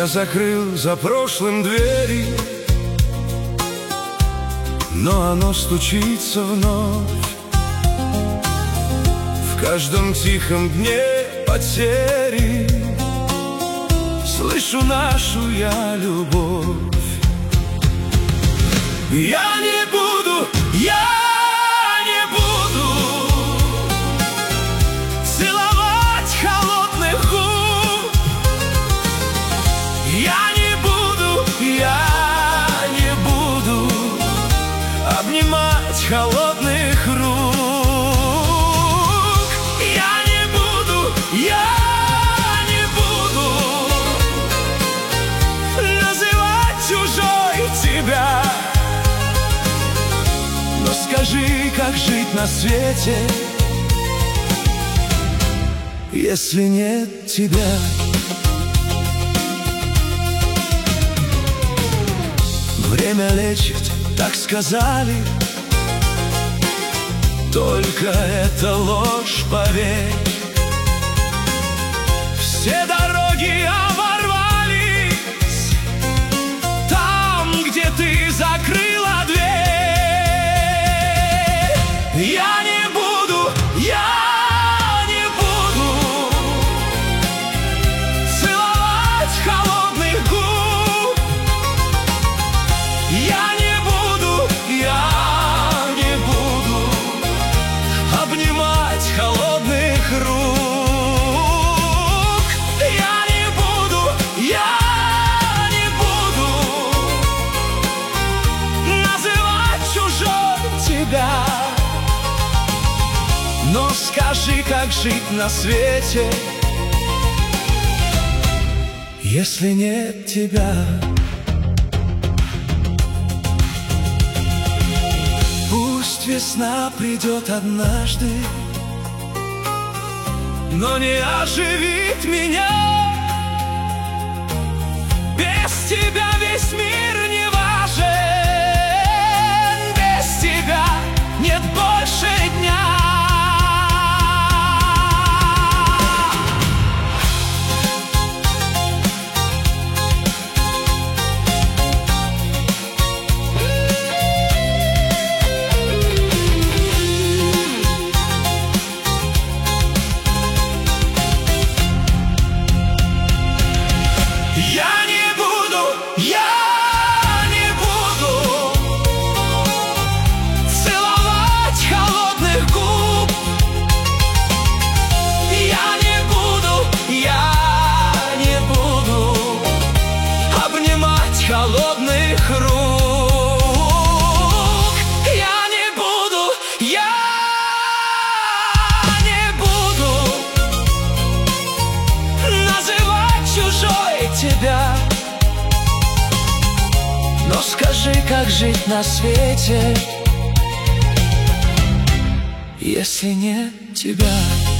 Я закрыл за прошлым двери, но оно стучится вновь. В каждом тихом дне потери слышу нашу я любовь. Я не буду целовать холодных губ. Я не буду обнимать холодных рук. Я не буду называть чужой тебя. Но скажи, как жить на свете, если нет тебя? Время лечит, так сказали, только это ложь, поверь. Все дороги оборвались там, где ты закрыла дверь. Я не буду целовать холодных губ. Я не буду обнимать холодных рук. Я не буду называть чужой тебя. Но скажи, как жить на свете, если нет тебя? Пусть весна придет однажды, но не оживит меня. Без тебя весь мир не важен, без тебя нет больше дня. Я не буду целовать холодных губ. Я не буду обнимать холодных рук. Я не буду называть чужой тебя. Но скажи, как жить на свете, если нет тебя?